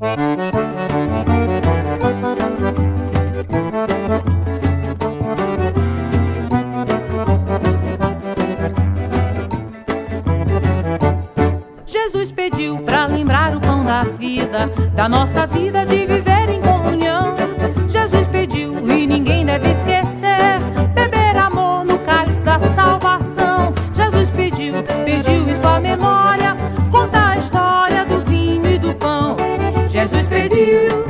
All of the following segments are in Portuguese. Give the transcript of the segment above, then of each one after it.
Jesus pediu pra lembrar o pão da vida, da nossa vida de viver em comunhão. Jesus pediu e ninguém deve esquecer, beber amor no cálice da salvação. Jesus pediu em sua memória, contar a história do vinho e do pão. Jesus pediu,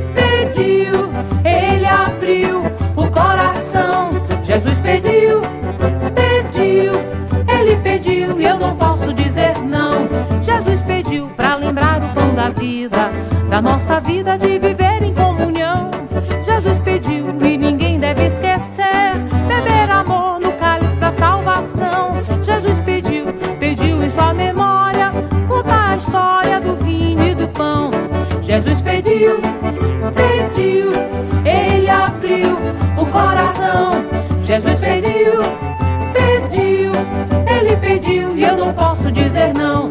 ele abriu o coração. Jesus pediu, ele pediu e eu não posso dizer não. Jesus pediu pra lembrar o pão da vida, da nossa vida de viver em comunhão. Jesus pediu e ninguém deve esquecer, beber amor no cálice da salvação. Jesus pediu em sua memória, contar a história do vinho e do pão. Jesus pediu, ele abriu o coração. Jesus pediu, ele pediu e eu não posso dizer não.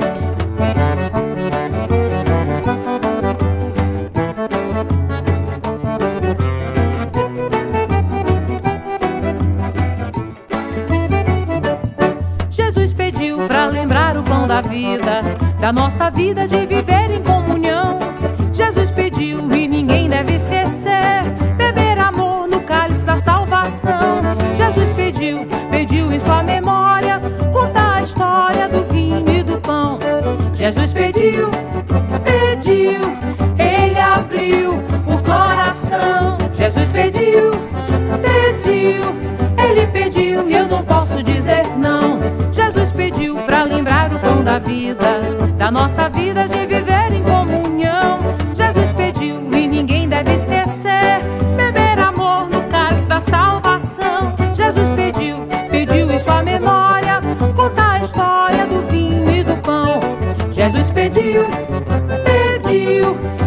Jesus pediu pra lembrar o pão da vida, da nossa vida de viver em comunhão. Jesus pediu e ninguém deve esquecer, beber amor no cálice da salvação. Jesus pediu em sua memória, contar a história do vinho e do pão. Jesus pediu, ele abriu o coração. Jesus pediu, ele pediu e eu não posso dizer não. Jesus pediu pra lembrar o pão da vida, da nossa vida de viver em comunhão. Jesus pediu e ninguém deve esquecer, beber amor no cálice da salvação. Jesus pediu em sua memória, contar a história do vinho e do pão. Jesus pediu,